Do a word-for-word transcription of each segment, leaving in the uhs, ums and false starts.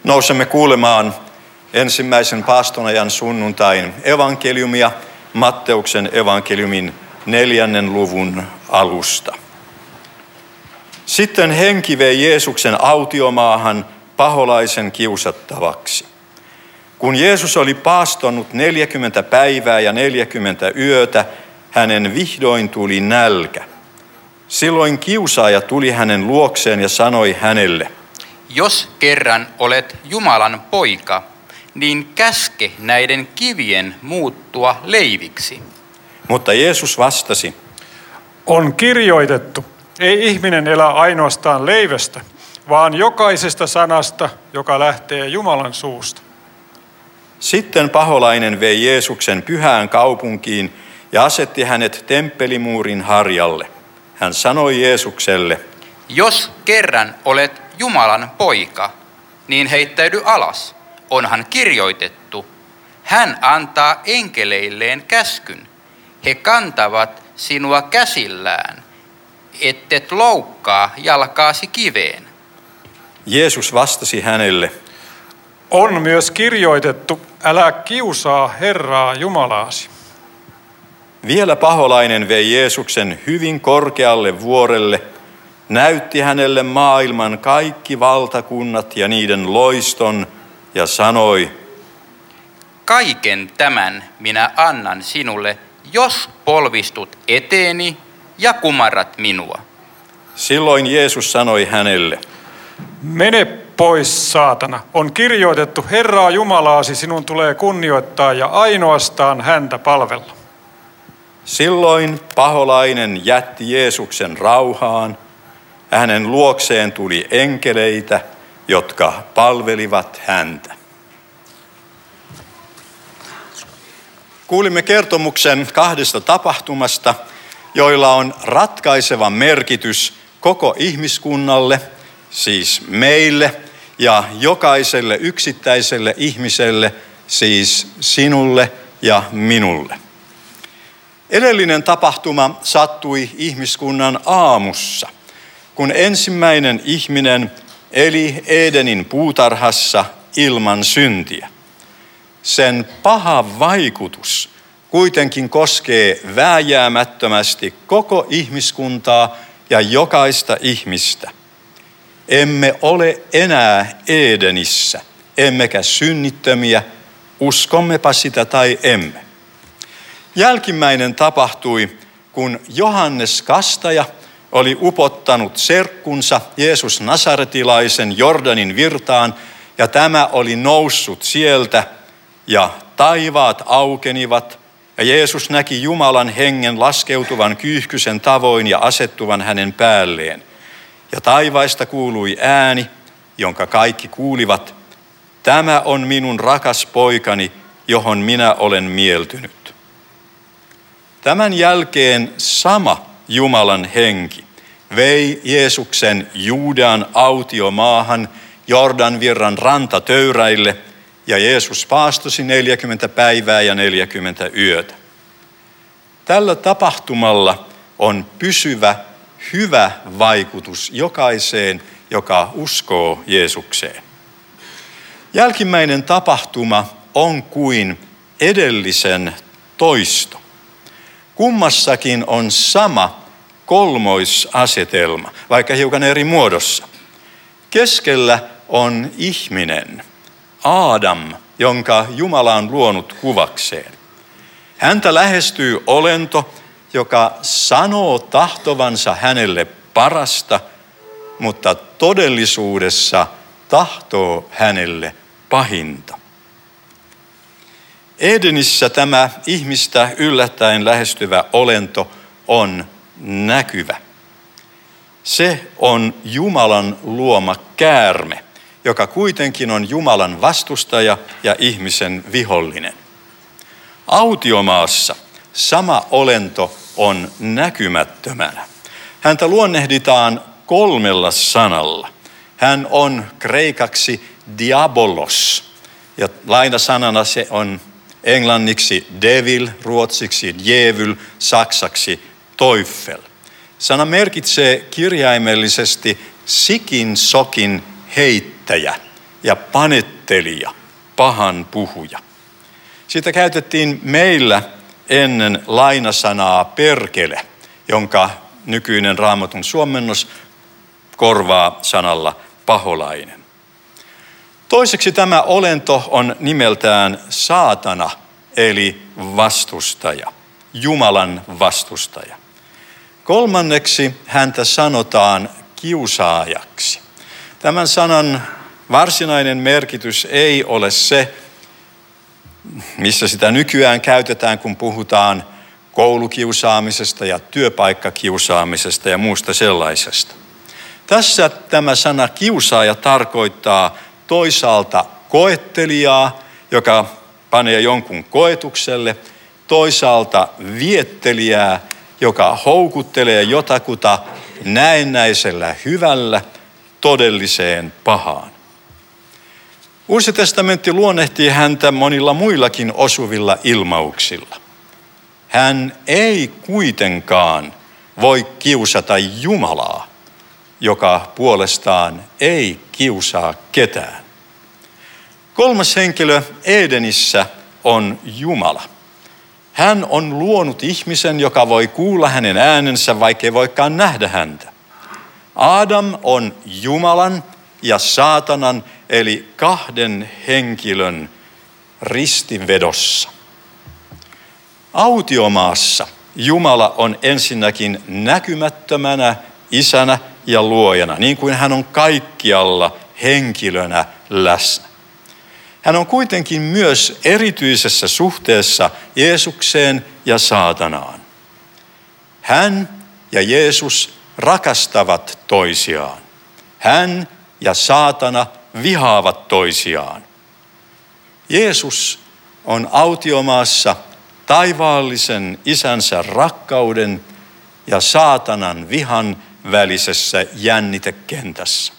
Nousemme kuulemaan ensimmäisen paastonajan sunnuntain evankeliumia Matteuksen evankeliumin neljännen luvun alusta. Sitten henki vei Jeesuksen autiomaahan paholaisen kiusattavaksi. Kun Jeesus oli paastonut neljäkymmentä päivää ja neljäkymmentä yötä, hänen vihdoin tuli nälkä. Silloin kiusaaja tuli hänen luokseen ja sanoi hänelle: Jos kerran olet Jumalan poika, niin käske näiden kivien muuttua leiviksi. Mutta Jeesus vastasi: On kirjoitettu, ei ihminen elä ainoastaan leivästä, vaan jokaisesta sanasta, joka lähtee Jumalan suusta. Sitten paholainen vei Jeesuksen pyhään kaupunkiin ja asetti hänet temppelimuurin harjalle. Hän sanoi Jeesukselle: Jos kerran olet Jumalan poika, niin heittäydy alas. Onhan kirjoitettu, hän antaa enkeleilleen käskyn. He kantavat sinua käsillään, ettet loukkaa jalkaasi kiveen. Jeesus vastasi hänelle: On myös kirjoitettu, älä kiusaa Herraa Jumalaasi. Vielä paholainen vei Jeesuksen hyvin korkealle vuorelle, näytti hänelle maailman kaikki valtakunnat ja niiden loiston ja sanoi: Kaiken tämän minä annan sinulle, jos polvistut eteeni ja kumarrat minua. Silloin Jeesus sanoi hänelle: Mene pois, saatana. On kirjoitettu, Herraa Jumalaasi sinun tulee kunnioittaa ja ainoastaan häntä palvella. Silloin paholainen jätti Jeesuksen rauhaan. Hänen luokseen tuli enkeleitä, jotka palvelivat häntä. Kuulimme kertomuksen kahdesta tapahtumasta, joilla on ratkaiseva merkitys koko ihmiskunnalle, siis meille ja jokaiselle yksittäiselle ihmiselle, siis sinulle ja minulle. Edellinen tapahtuma sattui ihmiskunnan aamussa, kun ensimmäinen ihminen eli Edenin puutarhassa ilman syntiä. Sen paha vaikutus kuitenkin koskee vääjäämättömästi koko ihmiskuntaa ja jokaista ihmistä. Emme ole enää Edenissä, emmekä synnittömiä, uskommepa sitä tai emme. Jälkimmäinen tapahtui, kun Johannes Kastaja oli upottanut serkkunsa Jeesus Nasaretilaisen Jordanin virtaan, ja tämä oli noussut sieltä, ja taivaat aukenivat, ja Jeesus näki Jumalan hengen laskeutuvan kyyhkysen tavoin ja asettuvan hänen päälleen. Ja taivaista kuului ääni, jonka kaikki kuulivat: Tämä on minun rakas poikani, johon minä olen mieltynyt. Tämän jälkeen sama Jumalan henki vei Jeesuksen Juudean autiomaahan Jordanvirran rantatöyräille, ja Jeesus paastosi neljäkymmentä päivää ja neljäkymmentä yötä. Tällä tapahtumalla on pysyvä, hyvä vaikutus jokaiseen, joka uskoo Jeesukseen. Jälkimmäinen tapahtuma on kuin edellisen toisto. Kummassakin on sama kolmoisasetelma, vaikka hiukan eri muodossa. Keskellä on ihminen, Aadam, jonka Jumala on luonut kuvakseen. Häntä lähestyy olento, joka sanoo tahtovansa hänelle parasta, mutta todellisuudessa tahtoo hänelle pahinta. Edenissä tämä ihmistä yllättäen lähestyvä olento on näkyvä. Se on Jumalan luoma käärme, joka kuitenkin on Jumalan vastustaja ja ihmisen vihollinen. Autiomaassa sama olento on näkymättömänä. Häntä luonnehditaan kolmella sanalla. Hän on kreikaksi diabolos, ja lainasanana se on englanniksi devil, ruotsiksi djävul, saksaksi teufel. Sana merkitsee kirjaimellisesti sikin sokin heittäjä, ja panettelija, pahan puhuja. Siitä käytettiin meillä ennen lainasanaa perkele, jonka nykyinen Raamatun suomennos korvaa sanalla paholainen. Toiseksi tämä olento on nimeltään saatana, eli vastustaja, Jumalan vastustaja. Kolmanneksi häntä sanotaan kiusaajaksi. Tämän sanan varsinainen merkitys ei ole se, missä sitä nykyään käytetään, kun puhutaan koulukiusaamisesta ja työpaikkakiusaamisesta ja muusta sellaisesta. Tässä tämä sana kiusaaja tarkoittaa toisaalta koettelijaa, joka panee jonkun koetukselle, toisaalta viettelijää, joka houkuttelee jotakuta näennäisellä hyvällä todelliseen pahaan. Uusi testamentti luonnehtii häntä monilla muillakin osuvilla ilmauksilla. Hän ei kuitenkaan voi kiusata Jumalaa, joka puolestaan ei kiusaa ketään. Kolmas henkilö Edenissä on Jumala. Hän on luonut ihmisen, joka voi kuulla hänen äänensä, vaikkei voikaan nähdä häntä. Adam on Jumalan ja saatanan, eli kahden henkilön ristivedossa. Autiomaassa Jumala on ensinnäkin näkymättömänä isänä ja luojana, niin kuin hän on kaikkialla henkilönä läsnä. Hän on kuitenkin myös erityisessä suhteessa Jeesukseen ja saatanaan. Hän ja Jeesus rakastavat toisiaan. Hän ja saatana vihaavat toisiaan. Jeesus on autiomaassa taivaallisen isänsä rakkauden ja saatanan vihan välisessä jännitekentässä.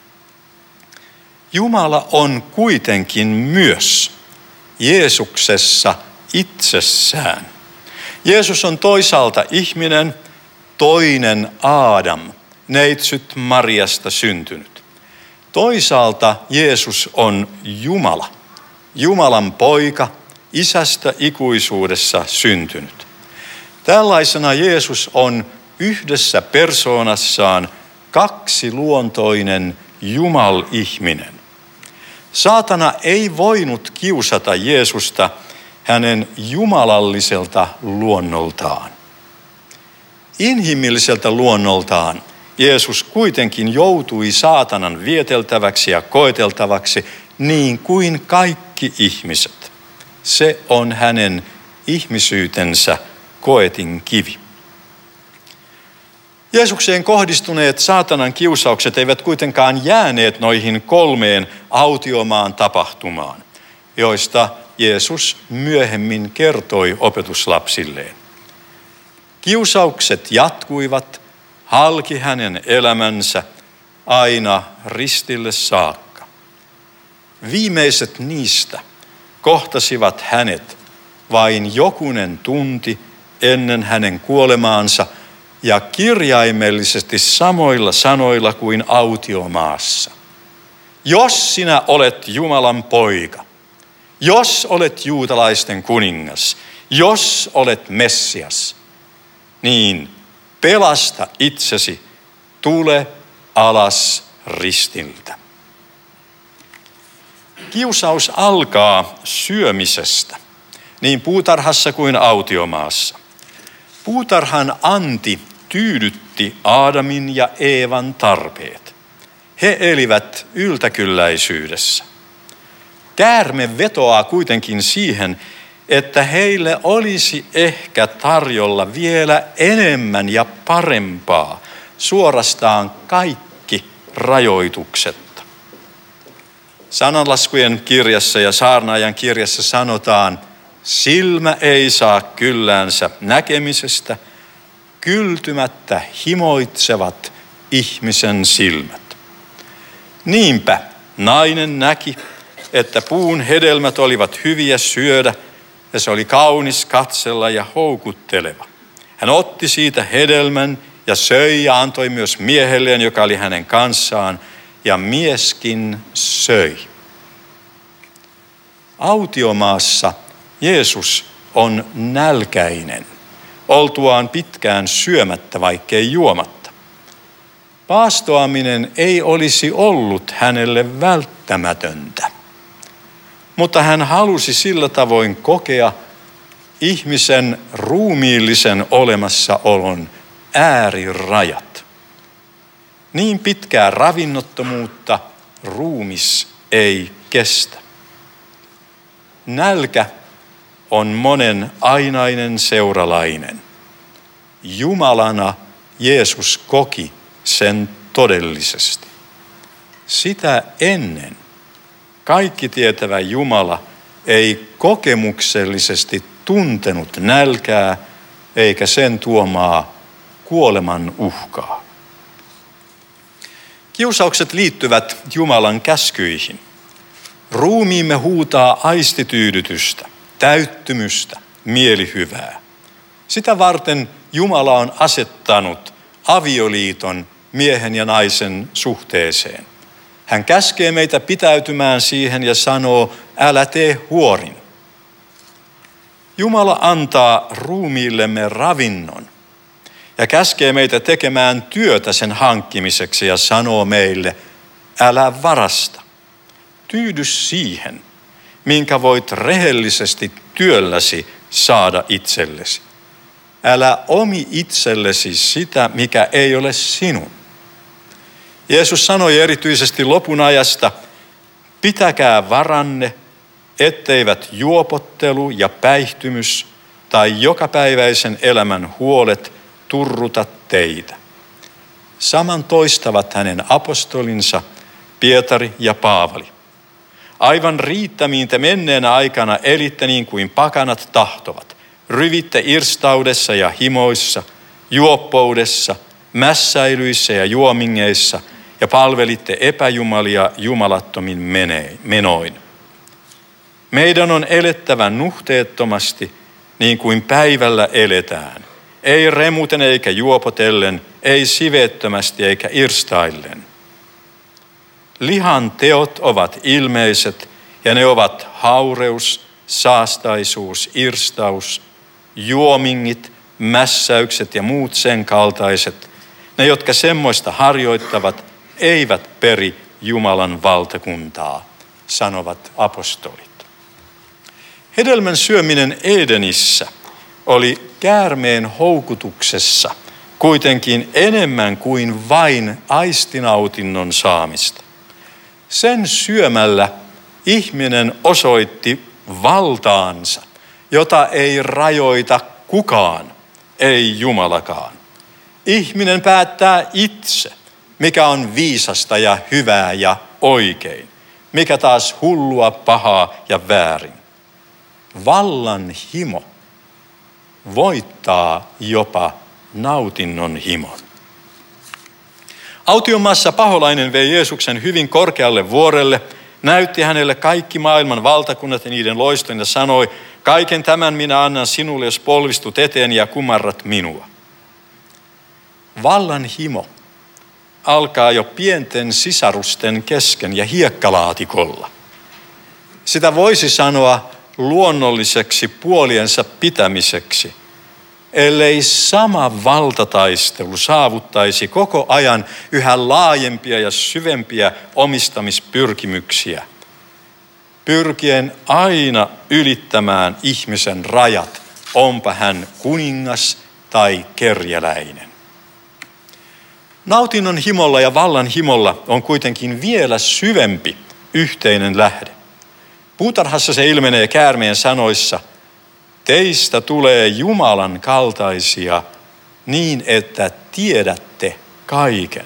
Jumala on kuitenkin myös Jeesuksessa itsessään. Jeesus on toisaalta ihminen, toinen Aadam, neitsyt Mariasta syntynyt. Toisaalta Jeesus on Jumala, Jumalan poika, isästä ikuisuudessa syntynyt. Tällaisena Jeesus on yhdessä persoonassaan kaksiluontoinen Jumal-ihminen. Saatana ei voinut kiusata Jeesusta hänen jumalalliselta luonnoltaan. Inhimilliseltä luonnoltaan Jeesus kuitenkin joutui saatanan vieteltäväksi ja koeteltavaksi niin kuin kaikki ihmiset. Se on hänen ihmisyytensä koetin kivi. Jeesukseen kohdistuneet saatanan kiusaukset eivät kuitenkaan jääneet noihin kolmeen autiomaan tapahtumaan, joista Jeesus myöhemmin kertoi opetuslapsilleen. Kiusaukset jatkuivat halki hänen elämänsä aina ristille saakka. Viimeiset niistä kohtasivat hänet vain jokunen tunti ennen hänen kuolemaansa ja kirjaimellisesti samoilla sanoilla kuin autiomaassa. Jos sinä olet Jumalan poika, jos olet juutalaisten kuningas, jos olet Messias, niin pelasta itsesi, tule alas ristiltä. Kiusaus alkaa syömisestä, niin puutarhassa kuin autiomaassa. Puutarhan anti tyydytti Aadamin ja Eevan tarpeet. He elivät yltäkylläisyydessä. Käärme vetoaa kuitenkin siihen, että heille olisi ehkä tarjolla vielä enemmän ja parempaa, suorastaan kaikki rajoituksetta. Sananlaskujen kirjassa ja saarnaajan kirjassa sanotaan, silmä ei saa kylläänsä näkemisestä, kyltymättä himoitsevat ihmisen silmät. Niinpä nainen näki, että puun hedelmät olivat hyviä syödä ja se oli kaunis katsella ja houkutteleva. Hän otti siitä hedelmän ja söi ja antoi myös miehelleen, joka oli hänen kanssaan, ja mieskin söi. Autiomaassa Jeesus on nälkäinen, oltuaan pitkään syömättä, vaikkei juomatta. Paastoaminen ei olisi ollut hänelle välttämätöntä, mutta hän halusi sillä tavoin kokea ihmisen ruumiillisen olemassaolon äärirajat. Niin pitkää ravinnottomuutta ruumis ei kestä. Nälkä on monen ainainen seuralainen. Jumalana Jeesus koki sen todellisesti. Sitä ennen kaikki tietävä Jumala ei kokemuksellisesti tuntenut nälkää eikä sen tuomaa kuoleman uhkaa. Kiusaukset liittyvät Jumalan käskyihin. Ruumiimme huutaa aistityydytystä, täyttymystä, mielihyvää. Sitä varten Jumala on asettanut avioliiton miehen ja naisen suhteeseen. Hän käskee meitä pitäytymään siihen ja sanoo, älä tee huorin. Jumala antaa ruumiillemme ravinnon ja käskee meitä tekemään työtä sen hankkimiseksi ja sanoo meille, älä varasta. Tyydy siihen, minkä voit rehellisesti työlläsi saada itsellesi. Älä omi itsellesi sitä, mikä ei ole sinun. Jeesus sanoi erityisesti lopun ajasta, pitäkää varanne, etteivät juopottelu ja päihtymys tai jokapäiväisen elämän huolet turruta teitä. Saman toistavat hänen apostolinsa Pietari ja Paavali. Aivan riittämiin te menneenä aikana elitte niin kuin pakanat tahtovat. Ryvitte irstaudessa ja himoissa, juoppoudessa, mässäilyissä ja juomingeissa ja palvelitte epäjumalia jumalattomin menoin. Meidän on elettävä nuhteettomasti niin kuin päivällä eletään. Ei remuten eikä juopotellen, ei siveettömästi eikä irstaillen. Lihan teot ovat ilmeiset ja ne ovat haureus, saastaisuus, irstaus, juomingit, mässäykset ja muut sen kaltaiset. Ne, jotka semmoista harjoittavat, eivät peri Jumalan valtakuntaa, sanovat apostolit. Hedelmän syöminen Edenissä oli käärmeen houkutuksessa kuitenkin enemmän kuin vain aistinautinnon saamista. Sen syömällä ihminen osoitti valtaansa, jota ei rajoita kukaan, ei Jumalakaan. Ihminen päättää itse, mikä on viisasta ja hyvää ja oikein, mikä taas hullua, pahaa ja väärin. Vallan himo voittaa jopa nautinnon himon. Autiomaassa paholainen vei Jeesuksen hyvin korkealle vuorelle, näytti hänelle kaikki maailman valtakunnat ja niiden loiston ja sanoi, kaiken tämän minä annan sinulle, jos polvistut eteeni ja kumarrat minua. Vallan himo alkaa jo pienten sisarusten kesken ja hiekkalaatikolla. Sitä voisi sanoa luonnolliseksi puoliensa pitämiseksi, ellei sama valtataistelu saavuttaisi koko ajan yhä laajempia ja syvempiä omistamispyrkimyksiä, pyrkien aina ylittämään ihmisen rajat, onpa hän kuningas tai kerjäläinen. Nautinnon himolla ja vallan himolla on kuitenkin vielä syvempi yhteinen lähde. Puutarhassa se ilmenee käärmeen sanoissa, teistä tulee Jumalan kaltaisia niin, että tiedätte kaiken.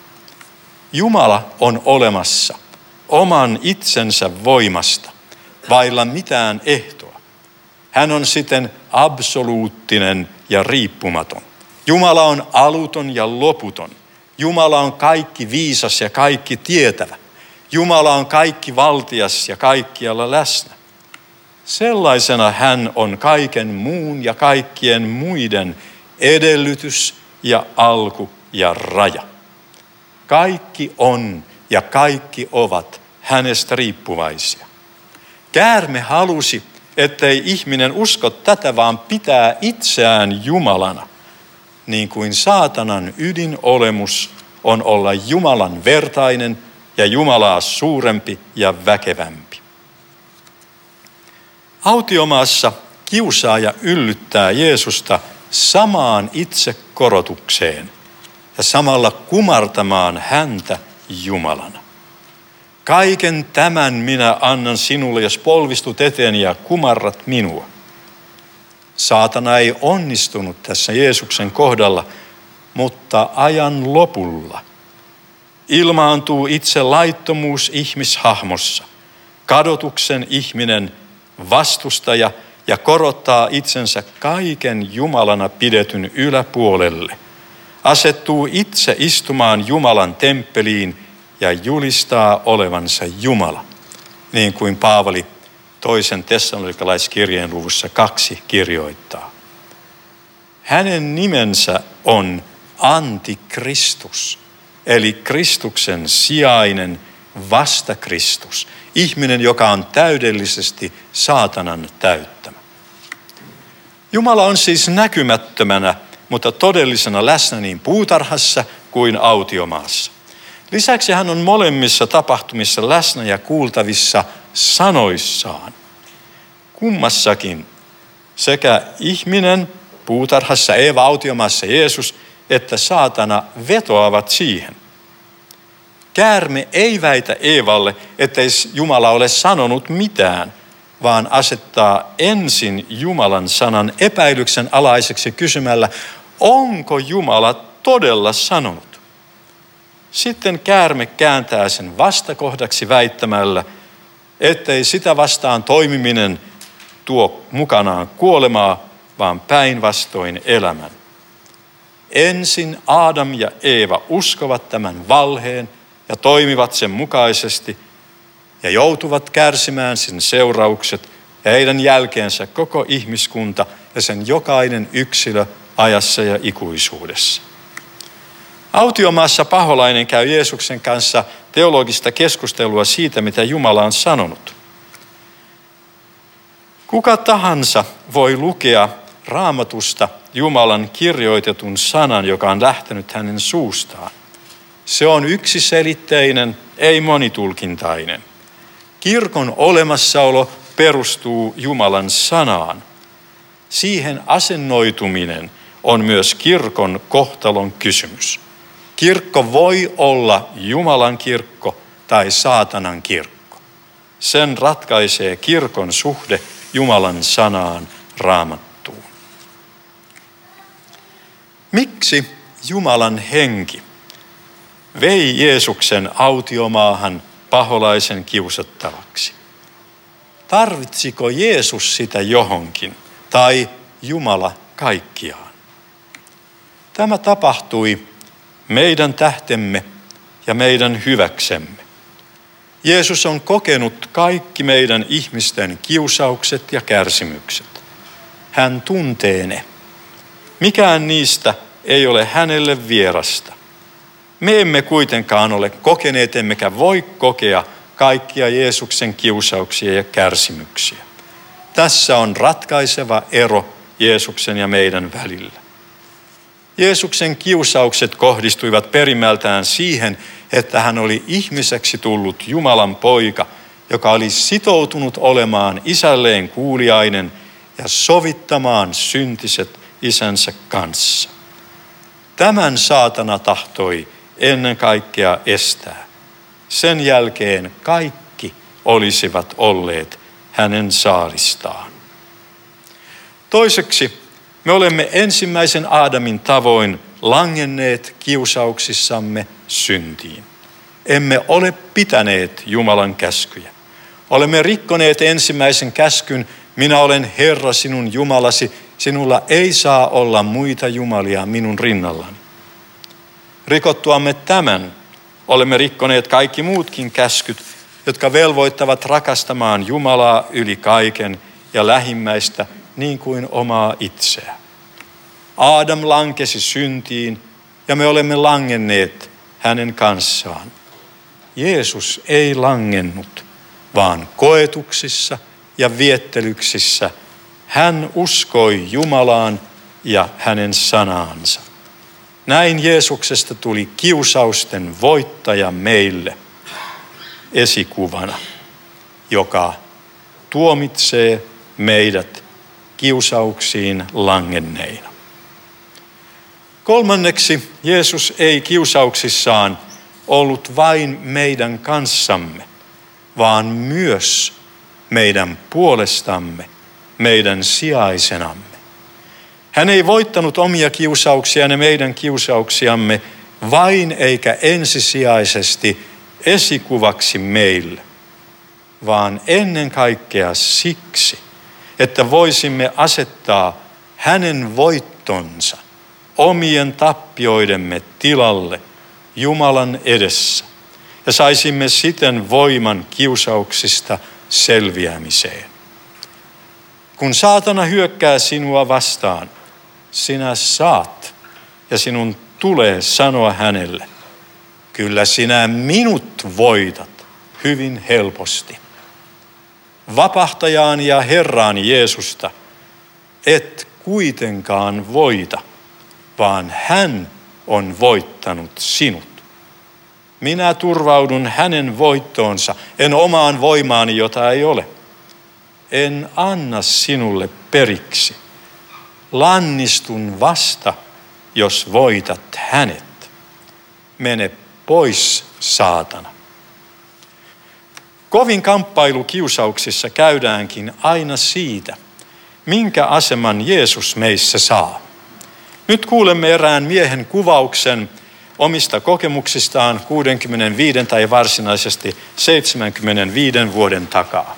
Jumala on olemassa oman itsensä voimasta, vailla mitään ehtoa. Hän on siten absoluuttinen ja riippumaton. Jumala on aluton ja loputon. Jumala on kaikki viisas ja kaikki tietävä. Jumala on kaikki valtias ja kaikkialla läsnä. Sellaisena hän on kaiken muun ja kaikkien muiden edellytys ja alku ja raja. Kaikki on ja kaikki ovat hänestä riippuvaisia. Käärme halusi, ettei ihminen usko tätä, vaan pitää itseään Jumalana, niin kuin saatanan ydinolemus on olla Jumalan vertainen ja Jumalaa suurempi ja väkevämpi. Autiomaassa kiusaaja yllyttää Jeesusta samaan itsekorotukseen ja samalla kumartamaan häntä Jumalana. Kaiken tämän minä annan sinulle, jos polvistut eteeni ja kumarrat minua. Saatana ei onnistunut tässä Jeesuksen kohdalla, mutta ajan lopulla ilmaantuu itse laittomuus ihmishahmossa, kadotuksen ihminen, vastustaja, ja korottaa itsensä kaiken Jumalana pidetyn yläpuolelle. Asettuu itse istumaan Jumalan temppeliin ja julistaa olevansa Jumala, niin kuin Paavali toisen tessalonikalaiskirjeen luvussa kaksi kirjoittaa. Hänen nimensä on Antikristus, eli Kristuksen sijainen vastakristus, ihminen, joka on täydellisesti saatanan täyttämä. Jumala on siis näkymättömänä, mutta todellisena läsnä niin puutarhassa kuin autiomaassa. Lisäksi hän on molemmissa tapahtumissa läsnä ja kuultavissa sanoissaan. Kummassakin sekä ihminen puutarhassa, Eeva autiomaassa Jeesus, että saatana vetoavat siihen. Käärme ei väitä Eevalle, ettei Jumala ole sanonut mitään, vaan asettaa ensin Jumalan sanan epäilyksen alaiseksi kysymällä, onko Jumala todella sanonut. Sitten käärme kääntää sen vastakohdaksi väittämällä, ettei sitä vastaan toimiminen tuo mukanaan kuolemaa, vaan päinvastoin elämän. Ensin Adam ja Eeva uskovat tämän valheen ja toimivat sen mukaisesti ja joutuvat kärsimään sen seuraukset ja heidän jälkeensä koko ihmiskunta ja sen jokainen yksilö ajassa ja ikuisuudessa. Autiomaassa paholainen käy Jeesuksen kanssa teologista keskustelua siitä, mitä Jumala on sanonut. Kuka tahansa voi lukea Raamatusta Jumalan kirjoitetun sanan, joka on lähtenyt hänen suustaan. Se on yksiselitteinen, ei monitulkintainen. Kirkon olemassaolo perustuu Jumalan sanaan. Siihen asennoituminen on myös kirkon kohtalon kysymys. Kirkko voi olla Jumalan kirkko tai saatanan kirkko. Sen ratkaisee kirkon suhde Jumalan sanaan, Raamattuun. Miksi Jumalan henki vei Jeesuksen autiomaahan paholaisen kiusattavaksi? Tarvitsiko Jeesus sitä johonkin tai Jumala kaikkiaan? Tämä tapahtui meidän tähtemme ja meidän hyväksemme. Jeesus on kokenut kaikki meidän ihmisten kiusaukset ja kärsimykset. Hän tuntee ne. Mikään niistä ei ole hänelle vierasta. Me emme kuitenkaan ole kokeneet emmekä voi kokea kaikkia Jeesuksen kiusauksia ja kärsimyksiä. Tässä on ratkaiseva ero Jeesuksen ja meidän välillä. Jeesuksen kiusaukset kohdistuivat perimmältään siihen, että hän oli ihmiseksi tullut Jumalan poika, joka oli sitoutunut olemaan isälleen kuuliainen ja sovittamaan syntiset isänsä kanssa. Tämän saatana tahtoi ennen kaikkea estää. Sen jälkeen kaikki olisivat olleet hänen saalistaan. Toiseksi me olemme ensimmäisen Aadamin tavoin langenneet kiusauksissamme syntiin. Emme ole pitäneet Jumalan käskyjä. Olemme rikkoneet ensimmäisen käskyn, minä olen Herra sinun Jumalasi, sinulla ei saa olla muita jumalia minun rinnallani. Rikottuamme tämän, olemme rikkoneet kaikki muutkin käskyt, jotka velvoittavat rakastamaan Jumalaa yli kaiken ja lähimmäistä niin kuin omaa itseä. Aadam lankesi syntiin ja me olemme langenneet hänen kanssaan. Jeesus ei langennut, vaan koetuksissa ja viettelyksissä hän uskoi Jumalaan ja hänen sanaansa. Näin Jeesuksesta tuli kiusausten voittaja meille esikuvana, joka tuomitsee meidät kiusauksiin langenneina. Kolmanneksi, Jeesus ei kiusauksissaan ollut vain meidän kanssamme, vaan myös meidän puolestamme, meidän sijaisenamme. Hän ei voittanut omia kiusauksiaan ja meidän kiusauksiamme vain eikä ensisijaisesti esikuvaksi meille, vaan ennen kaikkea siksi, että voisimme asettaa hänen voittonsa omien tappioidemme tilalle Jumalan edessä ja saisimme siten voiman kiusauksista selviämiseen. Kun saatana hyökkää sinua vastaan, sinä saat ja sinun tulee sanoa hänelle, kyllä sinä minut voitat hyvin helposti. Vapahtajaan ja Herraan Jeesusta et kuitenkaan voita, vaan hän on voittanut sinut. Minä turvaudun hänen voittoonsa, en omaan voimaani, jota ei ole. En anna sinulle periksi. Lannistun vasta, jos voitat hänet. Mene pois, saatana. Kovin kamppailu kiusauksissa käydäänkin aina siitä, minkä aseman Jeesus meissä saa. Nyt kuulemme erään miehen kuvauksen omista kokemuksistaan kuusikymmentäviisi tai varsinaisesti seitsemänkymmentäviisi vuoden takaa.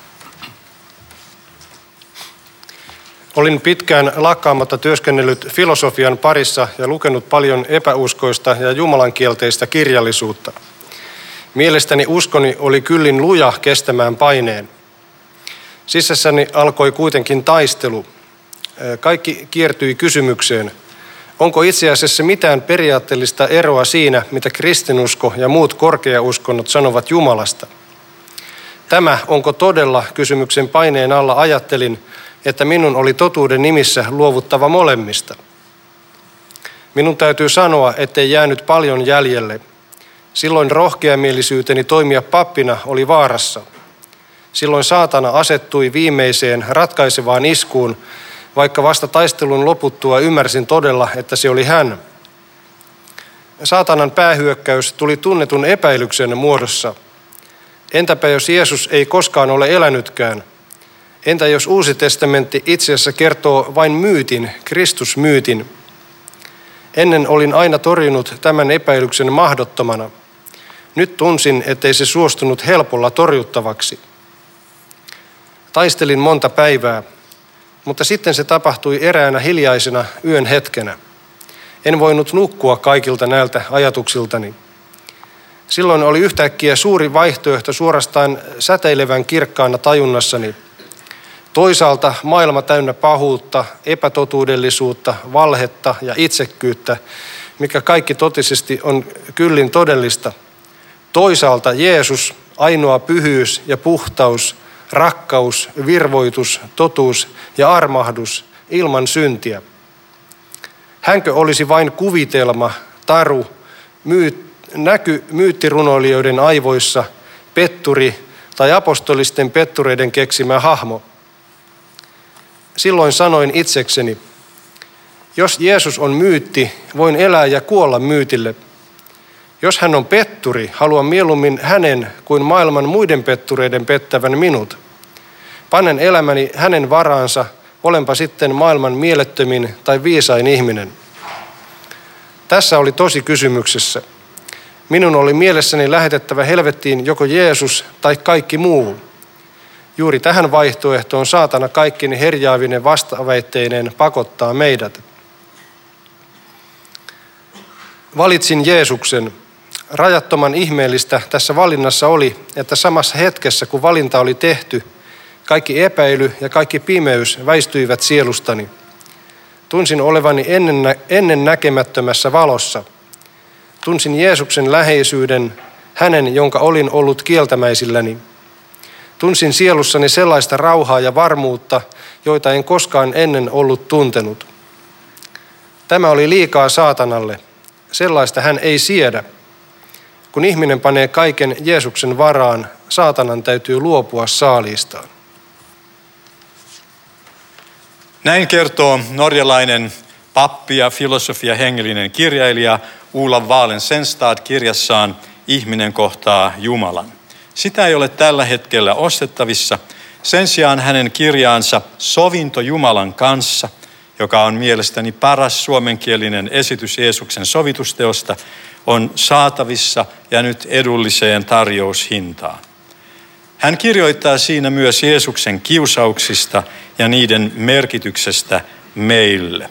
Olin pitkään lakkaamatta työskennellyt filosofian parissa ja lukenut paljon epäuskoista ja jumalankielteistä kirjallisuutta. Mielestäni uskoni oli kyllin luja kestämään paineen. Sisässäni alkoi kuitenkin taistelu. Kaikki kiertyi kysymykseen, onko itse asiassa mitään periaatteellista eroa siinä, mitä kristinusko ja muut korkeauskonnot sanovat Jumalasta. Tämä onko todella kysymyksen paineen alla ajattelin, että minun oli totuuden nimissä luovuttava molemmista. Minun täytyy sanoa, ettei jäänyt paljon jäljelle. Silloin rohkeamielisyyteni toimia pappina oli vaarassa. Silloin saatana asettui viimeiseen ratkaisevaan iskuun, vaikka vasta taistelun loputtua ymmärsin todella, että se oli hän. Saatanan päähyökkäys tuli tunnetun epäilyksen muodossa. Entäpä jos Jeesus ei koskaan ole elänytkään? Entä jos Uusi testamentti itse asiassa kertoo vain myytin, Kristusmyytin? Ennen olin aina torjunut tämän epäilyksen mahdottomana. Nyt tunsin, ettei se suostunut helpolla torjuttavaksi. Taistelin monta päivää, mutta sitten se tapahtui eräänä hiljaisena yön hetkenä. En voinut nukkua kaikilta näiltä ajatuksiltani. Silloin oli yhtäkkiä suuri vaihtoehto suorastaan säteilevän kirkkaana tajunnassani. Toisaalta maailma täynnä pahuutta, epätotuudellisuutta, valhetta ja itsekkyyttä, mikä kaikki totisesti on kyllin todellista. Toisaalta Jeesus, ainoa pyhyys ja puhtaus, rakkaus, virvoitus, totuus ja armahdus ilman syntiä. Hänkö olisi vain kuvitelma, taru, myyt, näky myyttirunoilijoiden aivoissa, petturi tai apostolisten pettureiden keksimä hahmo? Silloin sanoin itsekseni, jos Jeesus on myytti, voin elää ja kuolla myytille. Jos hän on petturi, haluan mieluummin hänen kuin maailman muiden pettureiden pettävän minut. Panen elämäni hänen varaansa, olenpa sitten maailman mielettömin tai viisain ihminen. Tässä oli tosi kysymyksessä. Minun oli mielessäni lähetettävä helvettiin joko Jeesus tai kaikki muu. Juuri tähän vaihtoehtoon saatana kaikkine herjaavinen vastaväitteineen pakottaa meidät. Valitsin Jeesuksen. Rajattoman ihmeellistä tässä valinnassa oli, että samassa hetkessä kun valinta oli tehty, kaikki epäily ja kaikki pimeys väistyivät sielustani. Tunsin olevani ennen, ennen näkemättömässä valossa. Tunsin Jeesuksen läheisyyden, hänen, jonka olin ollut kieltämäisilläni. Tunsin sielussani sellaista rauhaa ja varmuutta, joita en koskaan ennen ollut tuntenut. Tämä oli liikaa saatanalle. Sellaista hän ei siedä. Kun ihminen panee kaiken Jeesuksen varaan, saatanan täytyy luopua saaliistaan. Näin kertoo norjalainen pappi ja filosofia hengellinen kirjailija Olav Wallensenstad kirjassaan Ihminen kohtaa Jumalan. Sitä ei ole tällä hetkellä ostettavissa. Sen sijaan hänen kirjaansa Sovinto Jumalan kanssa, joka on mielestäni paras suomenkielinen esitys Jeesuksen sovitusteosta, on saatavissa ja nyt edulliseen tarjoushintaan. Hän kirjoittaa siinä myös Jeesuksen kiusauksista ja niiden merkityksestä meille.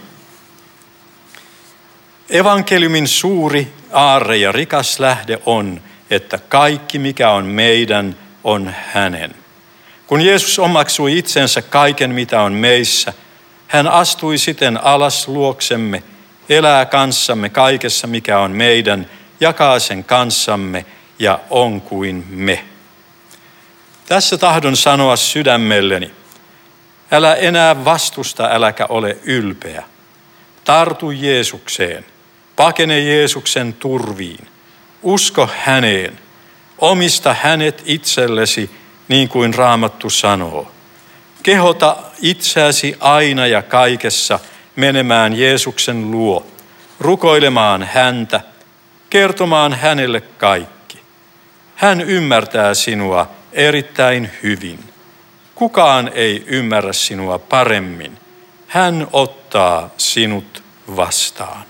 Evankeliumin suuri aarre ja rikas lähde on, että kaikki mikä on meidän on hänen. Kun Jeesus omaksui itsensä kaiken mitä on meissä, hän astui siten alas luoksemme, elää kanssamme kaikessa mikä on meidän, jakaa sen kanssamme ja on kuin me. Tässä tahdon sanoa sydämelleni, älä enää vastusta, äläkä ole ylpeä. Tartu Jeesukseen, pakene Jeesuksen turviin, usko häneen, omista hänet itsellesi niin kuin Raamattu sanoo. Kehota itseäsi aina ja kaikessa menemään Jeesuksen luo, rukoilemaan häntä, kertomaan hänelle kaikki. Hän ymmärtää sinua erittäin hyvin. Kukaan ei ymmärrä sinua paremmin. Hän ottaa sinut vastaan.